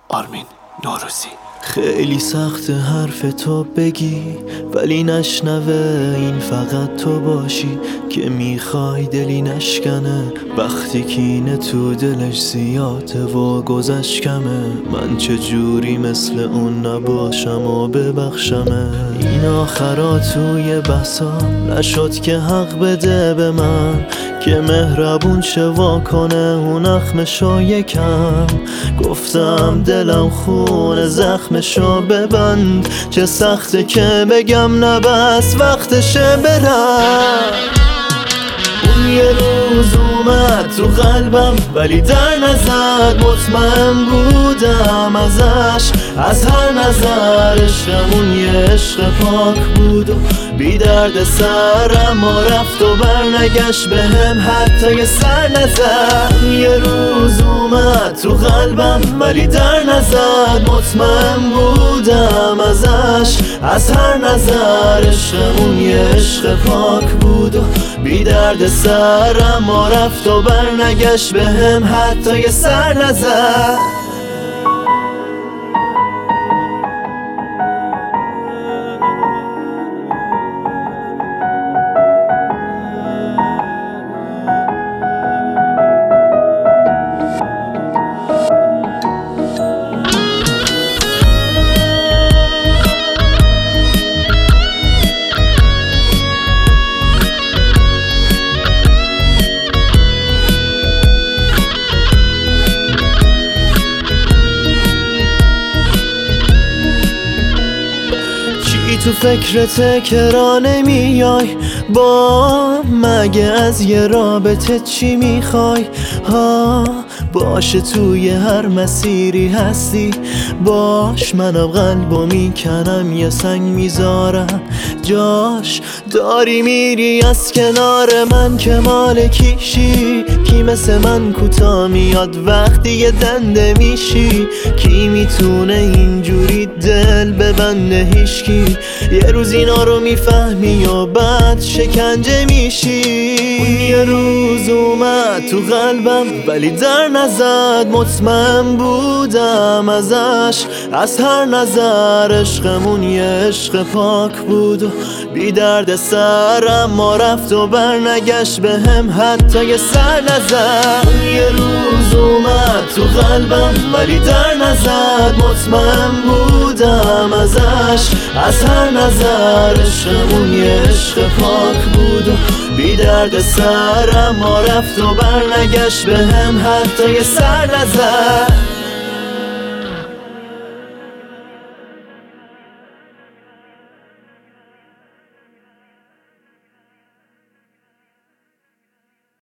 آرمین نوروزی. خیلی سخت حرف تو بگی ولی نشنوه این فقط تو باشی که میخوای دلی نشکنه وقتی کینه تو دلش زیاده و گذشت کمه. من چجوری مثل اون نباشم و ببخشمه. این آخرا توی بحثا نشد که حق بده به من که مهربون شه واکنه اون اخمشو یکم. گفتم دلم خونه زخمشو ببند چه سخته که بگم نه بس وقتشه برم. اون یه روز اومد تو قلبم ولی در نزد مطمئن بودم ازش از هر نظر. عشقمون یه عشق پاک بود و بی درد سر اما رفت و برنگشت بهم حتی یه سر نزد. یه روز اومد تو قلبم ولی در نزد مطمئن بودم ازش از هر نظر. عشقمون یه عشق پاک بود و بی درد سر اما رفت و برنگشت بهم حتی یه سر نزد. تو فکرته که را نمیای با مگه از یه رابطه چی میخوای ها. باشه توی هر مسیری هستی باش منم قلبو میکنم یه سنگ میذارم جاش. داری میری از کنار من که مال کیشی کی مثل من کوتا میاد وقتی یه دنده میشی. کی میتونه اینجوری دل ببنده هیشکی. یه روز اینا رو میفهمی و بعد شکنجه میشی. یه روز اومد تو قلبم ولی در نزد مطمئن بودم ازش از هر نظر. عشقمون یه عشق پاک بود و بی درد سر اما رفت و برنگشت بهم حتی یه سر نزد. یه روز اومد تو قلبم ولی در نزد مطمئن بودم ازش از هر نظر. عشقمون یه عشق پاک بود و بی درد سر اما رفت و برنگشت بهم حتی یه سر نزد.